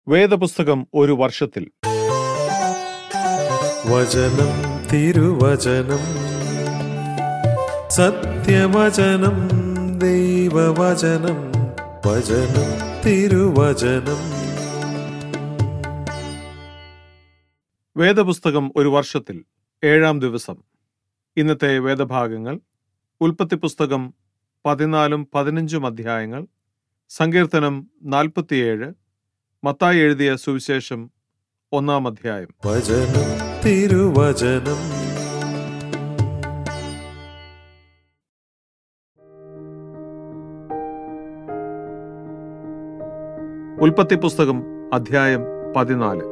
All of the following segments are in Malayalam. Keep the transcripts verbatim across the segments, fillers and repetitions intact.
വേദപുസ്തകം ഒരു വർഷത്തിൽ. വചനം തിരുവചനം സത്യവചനം ദൈവവചനം വചനം തിരുവചനം. വേദപുസ്തകം ഒരു വർഷത്തിൽ ഏഴാം ദിവസം. ഇന്നത്തെ വേദഭാഗങ്ങൾ ഉൽപ്പത്തി പുസ്തകം പതിനാലും പതിനഞ്ചും അധ്യായങ്ങൾ, സങ്കീർത്തനം നാൽപ്പത്തിയേഴ്, മത്തായി എഴുതിയ സുവിശേഷം ഒന്നാം അധ്യായം. വചനം തിരുവചനം. ഉൽപ്പത്തി പുസ്തകം അധ്യായം പതിനാല്.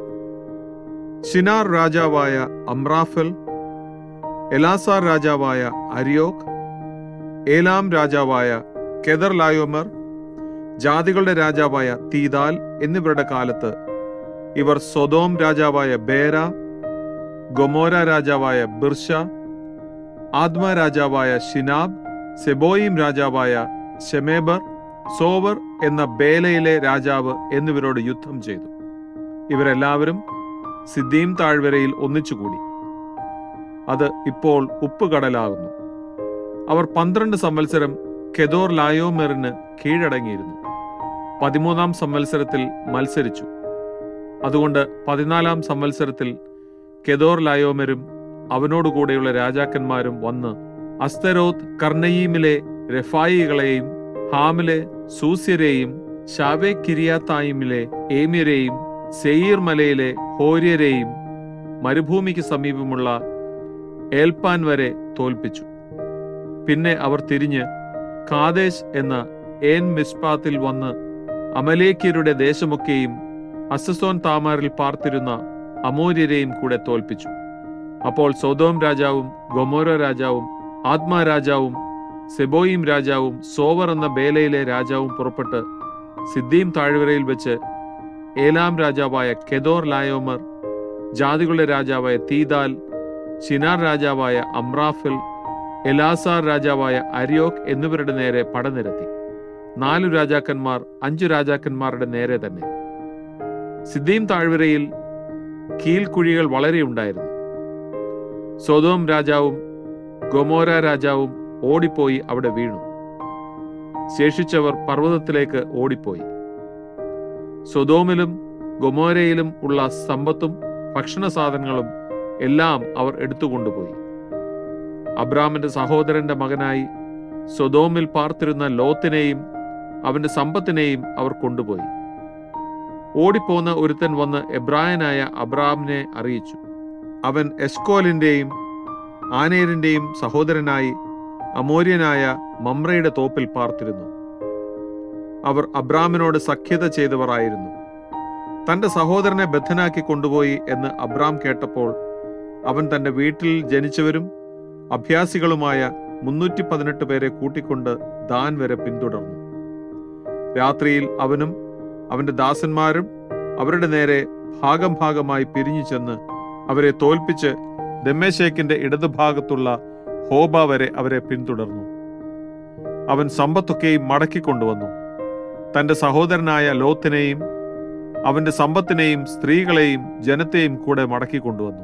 ശിനാർ രാജാവായ അമ്രാഫൽ, എലാസാർ രാജാവായ അരിയോക്, ഏലാം രാജാവായ കെദർലായോമർ, ജാതികളുടെ രാജാവായ തീദാൽ എന്നിവരുടെ കാലത്ത് ഇവർ സൊദോം രാജാവായ ബേര, ഗൊമോര രാജാവായ ബിർശ, ആദ്മ രാജാവായ ശിനാബ്, സെബോയിം രാജാവായ ശെമേബർ, സോവർ എന്ന ബേലയിലെ രാജാവ് എന്നിവരോട് യുദ്ധം ചെയ്തു. ഇവരെല്ലാവരും സിദ്ദീം താഴ്വരയിൽ ഒന്നിച്ചുകൂടി. അത് ഇപ്പോൾ ഉപ്പുകടലാകുന്നു. അവർ പന്ത്രണ്ട് സംവത്സരം കെദോർ ലായോമെറിന് കീഴടങ്ങിയിരുന്നു. പതിമൂന്നാം സംവത്സരത്തിൽ മത്സരിച്ചു. അതുകൊണ്ട് പതിനാലാം സംവത്സരത്തിൽ കെദോർ ലായോമെരും അവനോടുകൂടെയുള്ള രാജാക്കന്മാരും വന്ന് അസ്തരോത്ത് കർണയീമിലെ രഫായികളെയും ഹാമിലെ സൂസ്യരെയും ഷാവേ കിരിയാത്തായിമിലെ ഏമ്യരെയും സെയീർ മലയിലെ ഹോര്യരെയും മരുഭൂമിക്ക് സമീപമുള്ള ഏൽപ്പാൻ വരെ തോൽപ്പിച്ചു. പിന്നെ അവർ തിരിഞ്ഞ് കാദേശ് എന്ന ഏൻ മിസ്പാത്തിൽ വന്ന് അമലേക്യരുടെ ദേശമൊക്കെയും ഹസസോൻ താമാറിൽ പാർത്തിരുന്ന അമോര്യരെയും കൂടെ തോൽപ്പിച്ചു. അപ്പോൾ സൊദോം രാജാവും ഗൊമോര രാജാവും ആദ്മ രാജാവും സെബോയിം രാജാവും സോവർ എന്ന ബേലയിലെ രാജാവും പുറപ്പെട്ട് സിദ്ദീം താഴ്വരയിൽ വെച്ച് ഏലാം രാജാവായ കെദോർ ലായോമർ, ജാതികളുടെ രാജാവായ തീദാൽ, ശിനാർ രാജാവായ അമ്രാഫൽ, എലാസാർ രാജാവായ അരിയോക് എന്നിവരുടെ നേരെ പടനിരത്തി. നാലു രാജാക്കന്മാർ അഞ്ചു രാജാക്കന്മാരുടെ നേരെ തന്നെ. സിദ്ദീം താഴ്വരയിൽ കീൽക്കുഴികൾ വളരെ ഉണ്ടായിരുന്നു. സൊദോം രാജാവും ഗൊമോര രാജാവും ഓടിപ്പോയി അവിടെ വീണു. ശേഷിച്ചവർ പർവ്വതത്തിലേക്ക് ഓടിപ്പോയി. സൊദോമിലും ഗൊമോരയിലും ഉള്ള സമ്പത്തും ഭക്ഷണ സാധനങ്ങളും എല്ലാം അവർ എടുത്തുകൊണ്ടുപോയി. അബ്രാമിന്റെ സഹോദരന്റെ മകനായി സൊദോമിൽ പാർത്തിരുന്ന ലോത്തിനെയും അവന്റെ സമ്പത്തിനെയും അവർ കൊണ്ടുപോയി. ഓടിപ്പോന്ന ഒരുത്തൻ വന്ന് എബ്രായനായ അബ്രാമിനെ അറിയിച്ചു. അവൻ എസ്കോലിന്റെയും ആനേരിന്റെയും സഹോദരനായി അമോര്യനായ മമ്രയുടെ തോപ്പിൽ പാർത്തിരുന്നു. അവർ അബ്രാമിനോട് സഖ്യത ചെയ്തവരായിരുന്നു. തന്റെ സഹോദരനെ ബദ്ധനാക്കി കൊണ്ടുപോയി എന്ന് അബ്രാം കേട്ടപ്പോൾ അവൻ തന്റെ വീട്ടിൽ ജനിച്ചവരും അഭ്യാസികളുമായ മുന്നൂറ്റി പതിനെട്ട് പേരെ കൂട്ടിക്കൊണ്ട് ദാൻ വരെ പിന്തുടർന്നു. രാത്രിയിൽ അവനും അവന്റെ ദാസന്മാരും അവരുടെ നേരെ ഭാഗം ഭാഗമായി പിരിഞ്ഞു ചെന്ന് അവരെ തോൽപ്പിച്ച് ദമ്മേശേക്കിന്റെ ഇടതുഭാഗത്തുള്ള ഹോബ വരെ അവരെ പിന്തുടർന്നു. അവൻ സമ്പത്തൊക്കെയും മടക്കിക്കൊണ്ടുവന്നു. തന്റെ സഹോദരനായ ലോത്തിനെയും അവന്റെ സമ്പത്തിനെയും സ്ത്രീകളെയും ജനത്തെയും കൂടെ മടക്കിക്കൊണ്ടുവന്നു.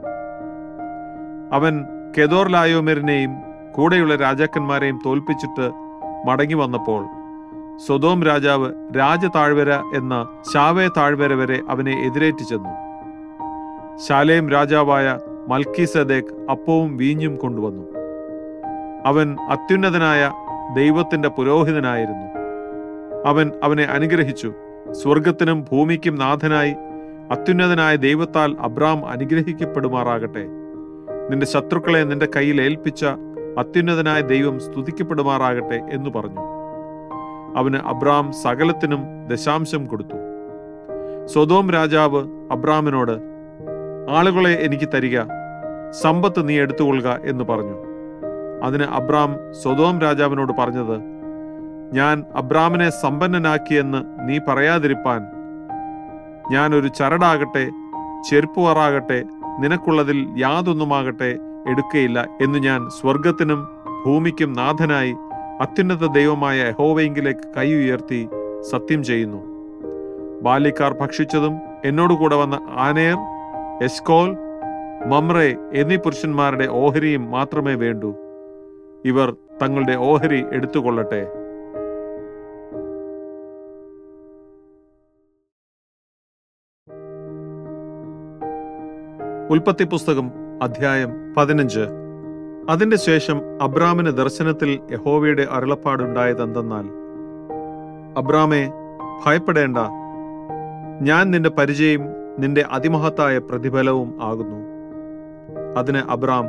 അവൻ കെദോർ ലായോമെരിനെയും കൂടെയുള്ള രാജാക്കന്മാരെയും തോൽപ്പിച്ചിട്ട് മടങ്ങി വന്നപ്പോൾ സൊദോം രാജാവ് രാജതാഴ്വര എന്ന ശാവേ താഴ്വര വരെ അവനെ എതിരേറ്റ് ചെന്നു. ശാലേം രാജാവായ മൽക്കീസദേക്ക് അപ്പവും വീഞ്ഞും കൊണ്ടുവന്നു. അവൻ അത്യുന്നതനായ ദൈവത്തിന്റെ പുരോഹിതനായിരുന്നു. അവൻ അവനെ അനുഗ്രഹിച്ചു. സ്വർഗത്തിനും ഭൂമിക്കും നാഥനായി അത്യുന്നതനായ ദൈവത്താൽ അബ്രാം അനുഗ്രഹിക്കപ്പെടുമാറാകട്ടെ. നിന്റെ ശത്രുക്കളെ നിന്റെ കയ്യിൽ ഏൽപ്പിച്ച അത്യുന്നതനായ ദൈവം സ്തുതിക്കപ്പെടുമാറാകട്ടെ എന്ന് പറഞ്ഞു. അവന് അബ്രാം സകലത്തിനും ദശാംശം കൊടുത്തു. സൊദോം രാജാവ് അബ്രാമിനോട്, ആളുകളെ എനിക്ക് തരിക, സമ്പത്ത് നീ എടുത്തുകൊള്ളുക എന്ന് പറഞ്ഞു. അതിന് അബ്രാം സൊദോം രാജാവിനോട് പറഞ്ഞത്, ഞാൻ അബ്രാമിനെ സമ്പന്നനാക്കിയെന്ന് നീ പറയാതിരിപ്പാൻ ഞാൻ ഒരു ചരടാകട്ടെ ചെരുപ്പുവാറാകട്ടെ നിനക്കുള്ളതിൽ യാതൊന്നുമാകട്ടെ എടുക്കയില്ല എന്ന് ഞാൻ സ്വർഗത്തിനും ഭൂമിക്കും നാഥനായി അത്യുന്നത ദൈവമായ യഹോവയെങ്കിലേക്ക് കൈ ഉയർത്തി സത്യം ചെയ്യുന്നു. ബാല്യക്കാർ ഭക്ഷിച്ചതും എന്നോടുകൂടെ വന്ന ആനേർ, എസ്കോൽ, മമ്രെ എന്നീ പുരുഷന്മാരുടെ ഓഹരിയും മാത്രമേ വേണ്ടൂ. ഇവർ തങ്ങളുടെ ഓഹരി എടുത്തുകൊള്ളട്ടെ. ഉൽപ്പത്തി പുസ്തകം അധ്യായം പതിനഞ്ച്. അതിന്റെ ശേഷം അബ്രാമിന് ദർശനത്തിൽ യഹോവയുടെ അരുളപ്പാടുണ്ടായതെന്തെന്നാൽ, അബ്രാമേ, ഭയപ്പെടേണ്ട, ഞാൻ നിന്റെ പരിചയം നിന്റെ അതിമഹത്തായ പ്രതിഫലവും ആകുന്നു. അതിന് അബ്രാം,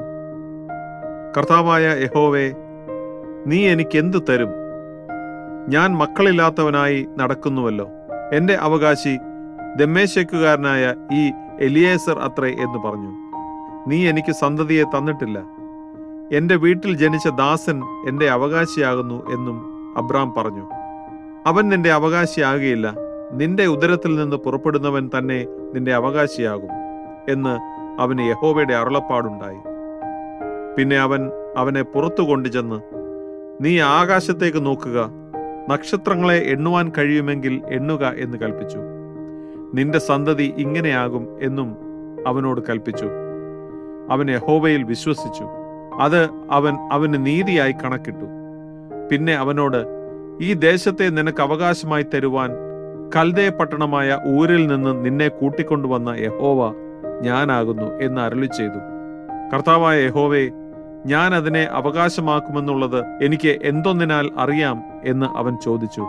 കർത്താവായ യഹോവേ, നീ എനിക്കെന്തു തരും? ഞാൻ മക്കളില്ലാത്തവനായി നടക്കുന്നുവല്ലോ. എന്റെ അവകാശി ദമ്മേശെക്കുകാരനായ ഈ എലിയേസർ അത്രേ എന്ന് പറഞ്ഞു. നീ എനിക്ക് സന്തതിയെ തന്നിട്ടില്ല. എന്റെ വീട്ടിൽ ജനിച്ച ദാസൻ എന്റെ അവകാശിയാകുന്നു എന്നും അബ്രാം പറഞ്ഞു. അവൻ നിന്റെ അവകാശിയാകുകയില്ല, നിന്റെ ഉദരത്തിൽ നിന്ന് പുറപ്പെടുന്നവൻ തന്നെ നിന്റെ അവകാശിയാകും എന്ന് അവന് യഹോവയുടെ അരുളപ്പാടുണ്ടായി. പിന്നെ അവൻ അവനെ പുറത്തു കൊണ്ടുചെന്ന്, നീ ആകാശത്തേക്ക് നോക്കുക, നക്ഷത്രങ്ങളെ എണ്ണുവാൻ കഴിയുമെങ്കിൽ എണ്ണുക എന്ന് കൽപ്പിച്ചു. നിന്റെ സന്തതി ഇങ്ങനെയാകും എന്നും അവനോട് കൽപ്പിച്ചു. അവൻ യഹോവയിൽ വിശ്വസിച്ചു. അത് അവൻ അവന് നീതിയായി കണക്കിട്ടു. പിന്നെ അവനോട്, ഈ ദേശത്തെ നിനക്ക് അവകാശമായി തരുവാൻ കൽദയ പട്ടണമായ ഊരിൽ നിന്ന് നിന്നെ കൂട്ടിക്കൊണ്ടുവന്ന യഹോവ ഞാനാകുന്നു എന്ന് അരുളി ചെയ്തു. കർത്താവായ യഹോവേ, ഞാൻ അതിനെ അവകാശമാക്കുമെന്നുള്ളത് എനിക്ക് എന്തൊന്നിനാൽ അറിയാം എന്ന് അവൻ ചോദിച്ചു.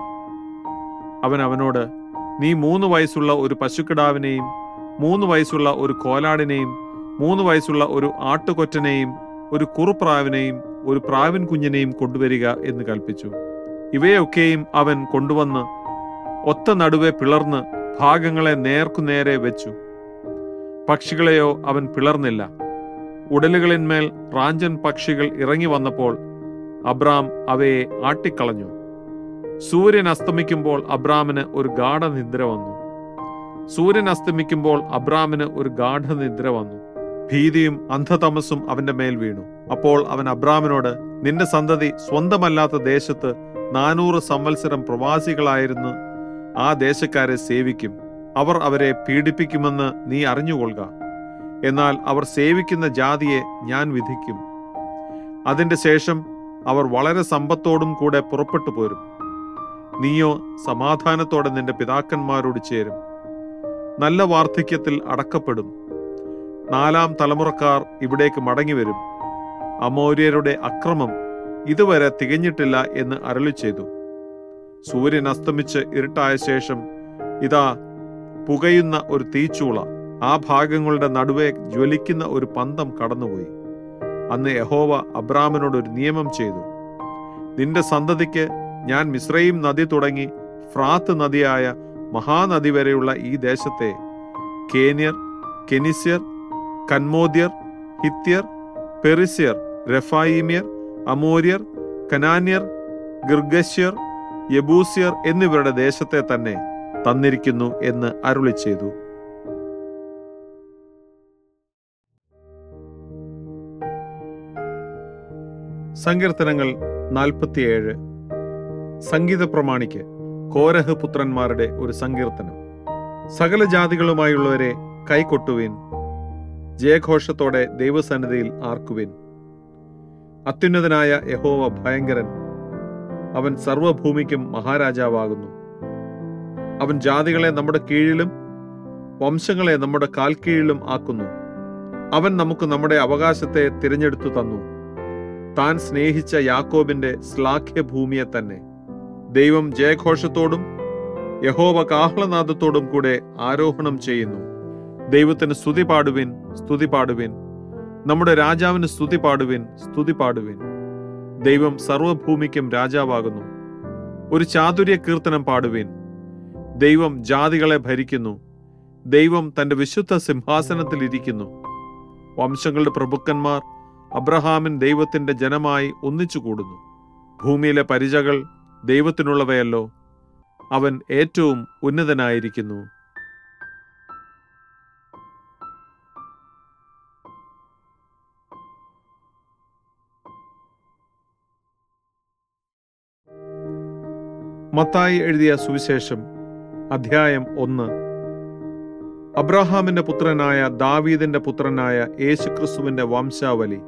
അവൻ അവനോട്, നീ മൂന്ന് വയസ്സുള്ള ഒരു പശുക്കിടാവിനെയും മൂന്ന് വയസ്സുള്ള ഒരു കോലാടിനെയും മൂന്ന് വയസ്സുള്ള ഒരു ആട്ടുകൊറ്റനെയും ഒരു കുറുപ്രാവിനെയും ഒരു പ്രാവിൻ കുഞ്ഞിനെയും കൊണ്ടുവരിക എന്ന് കൽപ്പിച്ചു. ഇവയൊക്കെയും അവൻ കൊണ്ടുവന്ന് ഒത്ത നടുവെ പിളർന്ന് ഭാഗങ്ങളെ നേർക്കുനേരെ വെച്ചു. പക്ഷികളെയോ അവൻ പിളർന്നില്ല. ഉടലുകളിന്മേൽ റാഞ്ചൻ പക്ഷികൾ ഇറങ്ങി വന്നപ്പോൾ അബ്രാം അവയെ ആട്ടിക്കളഞ്ഞു. സൂര്യൻ അസ്തമിക്കുമ്പോൾ അബ്രാമിന് ഒരു ഗാഠനിദ്ര വന്നു. സൂര്യൻ അസ്തമിക്കുമ്പോൾ അബ്രാമിന് ഒരു ഗാഠനിദ്ര വന്നു. ഭീതിയും അന്ധതമസ്സും അവന്റെ മേൽ വീണു. അപ്പോൾ അവൻ അബ്രാമിനോട്, നിന്റെ സന്തതി സ്വന്തമല്ലാത്ത ദേശത്ത് നാനൂറ് സംവത്സരം പ്രവാസികളായിരുന്നു ആ ദേശക്കാരെ സേവിക്കും. അവർ അവരെ പീഡിപ്പിക്കുമെന്ന് നീ അറിഞ്ഞുകൊള്ളുക. എന്നാൽ അവർ സേവിക്കുന്ന ജാതിയെ ഞാൻ വിധിക്കും. അതിന്റെ ശേഷം അവർ വളരെ സമ്പത്തോടും കൂടെ പുറപ്പെട്ടു പോരും. നീയോ സമാധാനത്തോടെ നിന്റെ പിതാക്കന്മാരോട് ചേരും. നല്ല വാർദ്ധക്യത്തിൽ അടക്കപ്പെടും. നാലാം തലമുറക്കാർ ഇവിടേക്ക് മടങ്ങി വരും. അമോര്യരുടെ അക്രമം ഇതുവരെ തികഞ്ഞിട്ടില്ല എന്ന് അരുളി ചെയ്തു. സൂര്യൻ അസ്തമിച്ച് ഇരുട്ടായ ശേഷം ഇതാ പുകയുന്ന ഒരു തീച്ചൂള ആ ഭാഗങ്ങളുടെ നടുവെ ജ്വലിക്കുന്ന ഒരു പന്തം കടന്നുപോയി. അന്ന് യഹോവ അബ്രാമിനോട് ഒരു നിയമം ചെയ്തു. നിന്റെ സന്തതിക്ക് ഞാൻ മിസ്രയീം നദി തുടങ്ങി ഫ്രാത്ത് നദിയായ മഹാനദി വരെയുള്ള ഈ ദേശത്തെ കേന്യർ, കെനിസ്യർ, കന്മോദ്യർ, ഹിത്യർ, പെറിസ്യർ, റെഫായീമ്യർ, അമോര്യർ, കനാന്യർ, ഗിർഗശ്യർ, യെബൂസ്യർ എന്നിവരുടെ ദേശത്തെ തന്നെ തന്നിരിക്കുന്നു എന്ന് അരുളി ചെയ്തു. സങ്കീർത്തനങ്ങൾ നാൽപ്പത്തിയേഴ്. സംഗീത പ്രമാണിക്ക് കോരഹ് പുത്രന്മാരുടെ ഒരു സങ്കീർത്തനം. സകല ജാതികളുമായുള്ളവരെ കൈകൊട്ടുവിൻ, ജയഘോഷത്തോടെ ദൈവസന്നിധിയിൽ ആർക്കുവിൻ. അത്യുന്നതനായ യഹോവ ഭയങ്കരൻ, അവൻ സർവഭൂമിക്കും മഹാരാജാവാകുന്നു. അവൻ ജാതികളെ നമ്മുടെ കീഴിലും വംശങ്ങളെ നമ്മുടെ കാൽക്കീഴിലും ആക്കുന്നു. അവൻ നമുക്ക് നമ്മുടെ അവകാശത്തെ തിരഞ്ഞെടുത്തു തന്നു, താൻ സ്നേഹിച്ച യാക്കോബിന്റെ ശ്ലാഘ്യഭൂമിയെ തന്നെ. ദൈവം ജയഘോഷത്തോടും യഹോവ കാഹളനാദത്തോടും കൂടെ ആരോഹണം ചെയ്യുന്നു. ദൈവത്തിന് സ്തുതി പാടുവിൻ, സ്തുതി പാടുവിൻ. നമ്മുടെ രാജാവിന് സ്തുതി പാടുവിൻ, സ്തുതി പാടുവിൻ. ദൈവം സർവഭൂമിക്കും രാജാവാകുന്നു. ഒരു ചാതുര്യ കീർത്തനം പാടുവിൻ. ദൈവം ജാതികളെ ഭരിക്കുന്നു. ദൈവം തന്റെ വിശുദ്ധ സിംഹാസനത്തിൽ ഇരിക്കുന്നു. വംശങ്ങളുടെ പ്രഭുക്കന്മാർ അബ്രഹാമിൻ ദൈവത്തിന്റെ ജനമായി ഒന്നിച്ചുകൂടുന്നു. ഭൂമിയിലെ പരിചകൾ ദൈവത്തിനുള്ളവയല്ലോ, അവൻ ഏറ്റവും ഉന്നതനായിരിക്കുന്നു. മത്തായി എഴുതിയ സുവിശേഷം അധ്യായം ഒന്ന്. അബ്രഹാമിന്റെ പുത്രനായ ദാവീദിന്റെ പുത്രനായ യേശുക്രിസ്തുവിന്റെ വംശാവലി.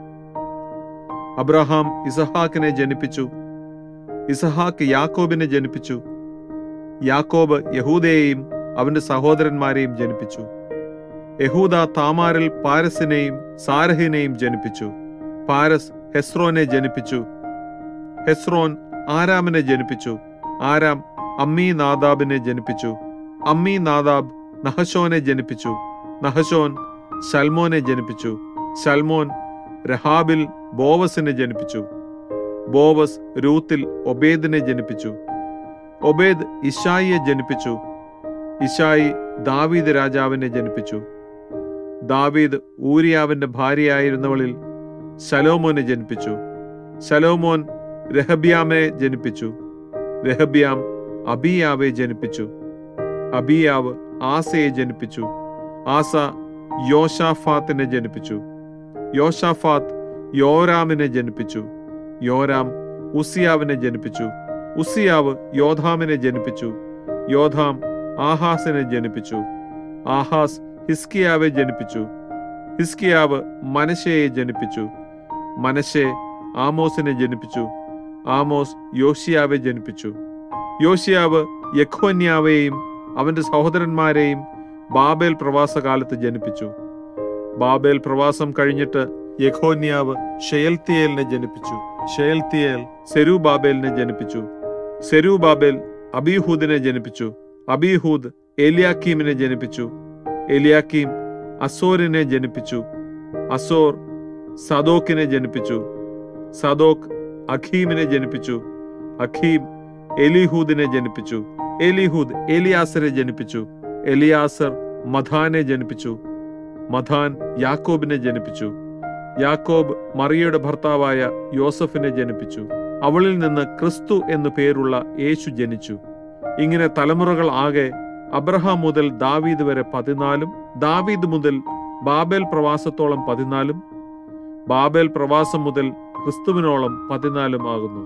അബ്രഹാം ഇസഹാക്കിനെ ജനിപ്പിച്ചു. ഇസഹാക്ക് യാക്കോബിനെ ജനിപ്പിച്ചു. യാക്കോബ് യഹൂദയെയും അവന്റെ സഹോദരന്മാരെയും ജനിപ്പിച്ചു. യഹൂദ താമാരിൽ പാരസിനെയും സാരഹിനെയും ജനിപ്പിച്ചു. പാരസ് ഹെസ്രോനെ ജനിപ്പിച്ചു. ഹെസ്രോൻ ആരാമിനെ ജനിപ്പിച്ചു. ആരാം അമ്മീ നാദാബിനെ ജനിപ്പിച്ചു. അമ്മീ നാദാബ് നഹശോനെ ജനിപ്പിച്ചു. നഹശോൻ ശൽമോനെ ജനിപ്പിച്ചു. ശൽമോൻ രഹാബിൽ ബോവസിനെ ജനിപ്പിച്ചു. ബോവസ് രൂത്തിൽ ഒബേദിനെ ജനിപ്പിച്ചു. ഒബേദ് ഇശായിയെ ജനിപ്പിച്ചു. ഇശായി ദാവീദ് രാജാവിനെ ജനിപ്പിച്ചു. ദാവീദ് ഊരിയാവിന്റെ ഭാര്യയായിരുന്നവളിൽ ശലോമോനെ ജനിപ്പിച്ചു. ശലോമോൻ രഹബ്യാമെ ജനിപ്പിച്ചു. രഹബ്യാം അബിയാവെ ജനിപ്പിച്ചു. അബിയാവ് ആസയെ ജനിപ്പിച്ചു. ആസ യോശാഫാത്തിനെ ജനിപ്പിച്ചു. യോശാഫാത്ത് യോരാമിനെ ജനിപ്പിച്ചു. യോരാം ഉസിയാവിനെ ജനിപ്പിച്ചു. ഉസിയാവ് യോധാമിനെ ജനിപ്പിച്ചു. യോധാം ആഹാസിനെ ജനിപ്പിച്ചു. ആഹാസ് ഹിസ്കിയാവെ ജനിപ്പിച്ചു. ഹിസ്കിയാവ് മനശ്ശെയെ ജനിപ്പിച്ചു. മനശ്ശെ ആമോസിനെ ജനിപ്പിച്ചു. ആമോസ് യോശിയാവെ ജനിപ്പിച്ചു. യോശിയാവ് യെഖോന്യാവെയും അവന്റെ സഹോദരന്മാരെയും ബാബേൽ പ്രവാസകാലത്ത് ജനിപ്പിച്ചു. ബാബേൽ പ്രവാസം കഴിഞ്ഞിട്ട് യെഖോന്യാവ് ഷെയൽത്തിയേലിനെ ജനിപ്പിച്ചു. ഷെയൽത്തിയേൽ സെരുബാബേലിനെ ജനിപ്പിച്ചു. സെരുബാബേൽ അബീഹൂദിനെ ജനിപ്പിച്ചു. അബീഹൂദ് എലിയാക്കീമിനെ ജനിപ്പിച്ചു. എലിയാക്കീം അസോരിനെ ജനിപ്പിച്ചു. അസോർ സദോക്കിനെ ജനിപ്പിച്ചു. സദോക്ക് അഖീമിനെ ജനിപ്പിച്ചു. അഖീം എലിഹൂദിനെ ജനിപ്പിച്ചു. എലിഹൂദ് എലിയാസരെ ജനിപ്പിച്ചു. എലിയാസർ മഥാനെ ജനിപ്പിച്ചു. മഥാൻ യാക്കോബിനെ ജനിപ്പിച്ചു. യാക്കോബ് മറിയയുടെ ഭർത്താവായ യോസഫിനെ ജനിപ്പിച്ചു. അവളിൽ നിന്ന് ക്രിസ്തു എന്നു പേരുള്ള യേശു ജനിച്ചു. ഇങ്ങനെ തലമുറകൾ ആകെ അബ്രഹാം മുതൽ ദാവീദ് വരെ പതിനാലും, ദാവീദ് മുതൽ ബാബേൽ പ്രവാസത്തോളം പതിനാലും, ബാബേൽ പ്രവാസം മുതൽ ക്രിസ്തുവിനോളം പതിനാലും ആകുന്നു.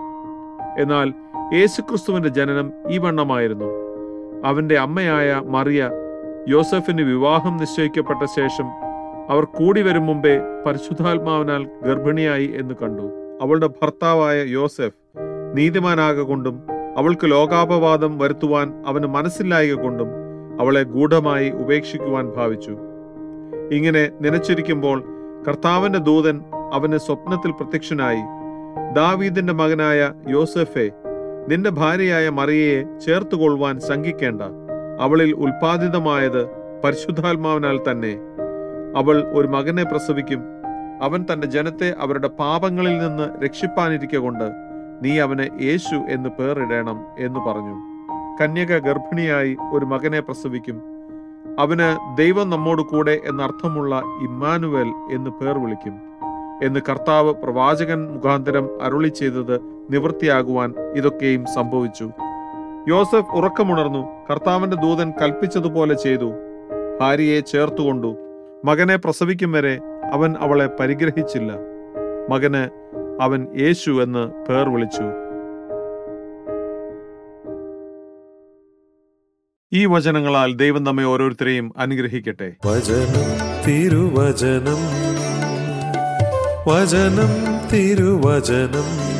എന്നാൽ യേശുക്രിസ്തുവിന്റെ ജനനം ഈ വണ്ണമായിരുന്നു. അവന്റെ അമ്മയായ മറിയ യോസഫിന് വിവാഹം നിശ്ചയിക്കപ്പെട്ട ശേഷം അവർ കൂടി വരും മുമ്പേ പരിശുദ്ധാത്മാവിനാൽ ഗർഭിണിയായി എന്ന് കണ്ടു. അവളുടെ ഭർത്താവായ യോസഫ് നീതിമാനാകൊണ്ടും അവൾക്ക് ലോകാപവാദം വരുത്തുവാൻ അവന് മനസ്സില്ലായക കൊണ്ടും അവളെ ഗൂഢമായി ഉപേക്ഷിക്കുവാൻ ഭാവിച്ചു. ഇങ്ങനെ നനച്ചിരിക്കുമ്പോൾ കർത്താവിന്റെ ദൂതൻ അവന് സ്വപ്നത്തിൽ പ്രത്യക്ഷനായി, ദാവീദിന്റെ മകനായ യോസഫേ, നിന്റെ ഭാര്യയായ മറിയയെ ചേർത്തുകൊള്ളുവാൻ ശങ്കിക്കേണ്ട. അവളിൽ ഉൽപാദിതമായത് പരിശുദ്ധാത്മാവിനാൽ തന്നെ. അവൾ ഒരു മകനെ പ്രസവിക്കും. അവൻ തന്റെ ജനത്തെ അവരുടെ പാപങ്ങളിൽ നിന്ന് രക്ഷിപ്പാനിരിക്കൊണ്ട് നീ അവന് യേശു എന്ന് പേരിടണം എന്ന് പറഞ്ഞു. കന്യക ഗർഭിണിയായി ഒരു മകനെ പ്രസവിക്കും. അവന് ദൈവം നമ്മോട് കൂടെ എന്നർത്ഥമുള്ള ഇമ്മാനുവേൽ എന്ന് പേർ വിളിക്കും എന്ന് കർത്താവ് പ്രവാചകൻ മുഖാന്തരം അരുളി ചെയ്തത് നിവൃത്തിയാകുവാൻ ഇതൊക്കെയും സംഭവിച്ചു. യോസഫ് ഉറക്കമുണർന്നു. കർത്താവിന്റെ ദൂതൻ കൽപ്പിച്ചതുപോലെ ചെയ്തു. ഭാര്യയെ ചേർത്തുകൊണ്ടു. മകനെ പ്രസവിക്കും വരെ അവൻ അവളെ പരിഗ്രഹിച്ചില്ല. മകന് അവൻ യേശു എന്ന് പേർ വിളിച്ചു. ഈ വചനങ്ങളാൽ ദൈവം നമ്മെ ഓരോരുത്തരെയും അനുഗ്രഹിക്കട്ടെ. വചനം തിരുവചനം, വചനം തിരുവചനം.